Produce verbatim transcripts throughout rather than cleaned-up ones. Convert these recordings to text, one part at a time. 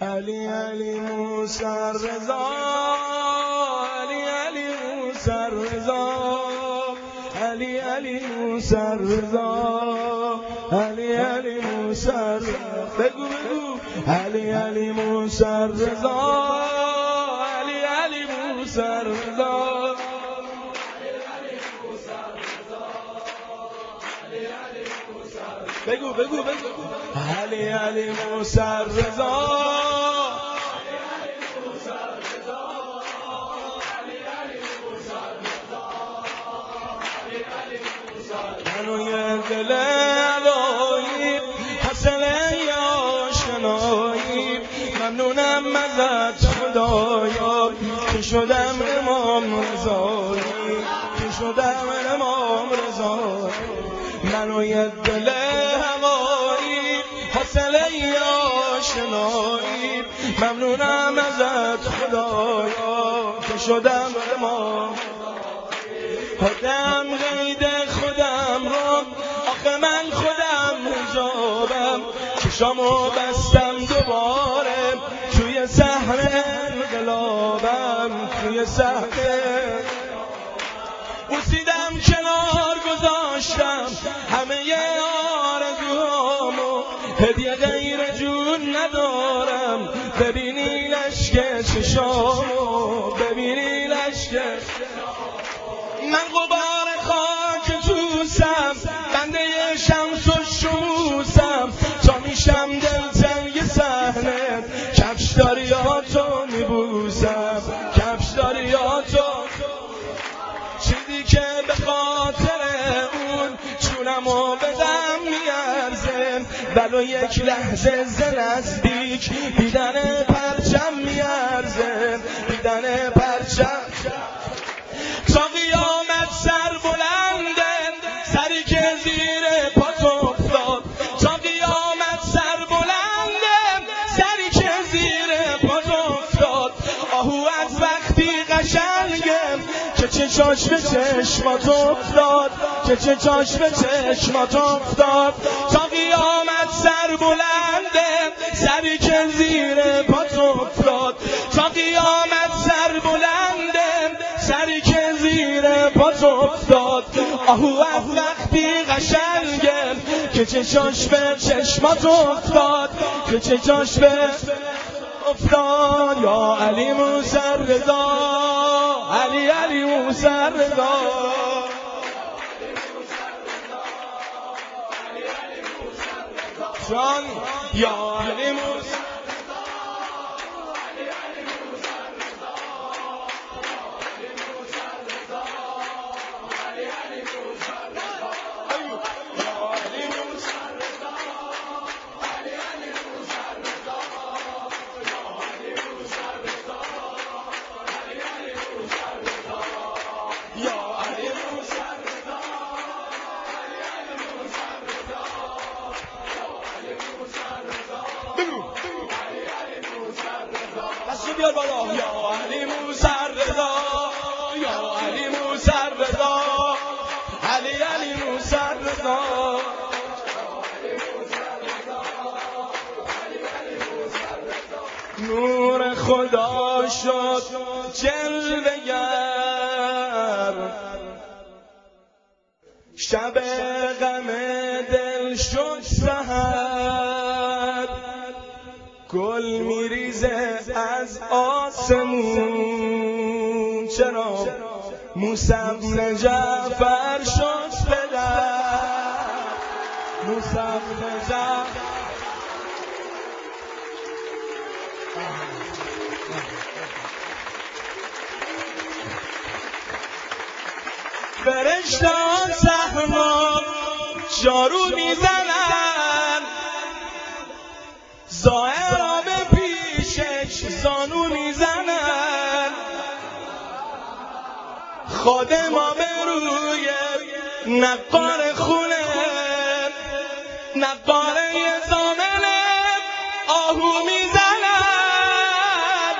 علی علی موسی رضا، علی علی موسی رضا، علی علی موسی رضا، علی علی موسی رضا. بگو بگو علی علی موسی رضا، علی علی موسی رضا، بگو بگو بگو علی علی موسی رضا. منو یه دل علایی حسن آشنایی، ممنونم ازت خدایا که شدم امام رضایی، که شدم امام رضایی. منو یه دل هوایی حسن آشنایی، ممنونم ازت خدایا که شدم امام. خودم غید خودم رو، آخه من خودم حجابم، چشامو بستم دوباره توی صحنه انقلابم، توی صحنه بوسیدم کنار گذاشتم همه آرزوهامو، هدیه غیر جون ندارم. ببینی لشکر چشامو، ببینی لشکر من غبار خاک توسم، بنده شمس و شموسم، تا میشم دلتنگ صحنه کفشداریاتو میبوسم، کفشداریاتو. چیزی که به خاطر اون چونمو بدم میارزه، ولو یک لحظه ز نزدیک دیدن پرچم میارزه، دیدن پرچم. تا قیامت سر بلنده، سری که زیر پات افتاد، تا قیامت سر بلنده، سری که زیر پات افتاد. آهو از وقتی قشنگم که چه چاش به چشمات افتاد، که چه چاش به چشمات افتاد. تا قیامت سر بلنده، سری که زیر پات افتاد، تا قیامت سر بلنده، سری که زیر پات افتاد. آهو از وقتی قشنگم که چه چاش به چشمات افتاد، که چه چاش به افتاد. یا علی موسی رضا، علی علی موسی رضا، جان یا علی موسی. بیار بالا یا علی موسی رضا، یا علی موسی رضا، علی علی موسی رضا. نور خدا شد جلوه گر، شب غم دل شد سحر، گل میریزه از آسمون. چرا موسی بن جعفر شد پدر، موسی بن جعفر. فرشته‌ها صحرا جارو میزنن، ظاهرا به پیشش زانو میزنن، خادما به روی نقار خونه، نقاره زامنه آهو میزنن.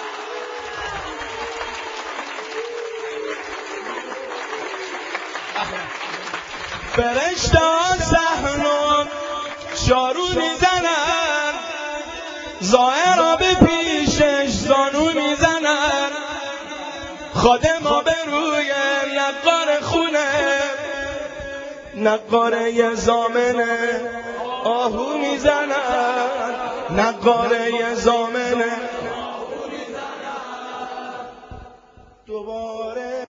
فرشته‌ها صحنم جارو میزنن، ظاهرا خادم به روی نقار خونه، نقاره زامنه آهو میزنن، نقاره زامنه دوباره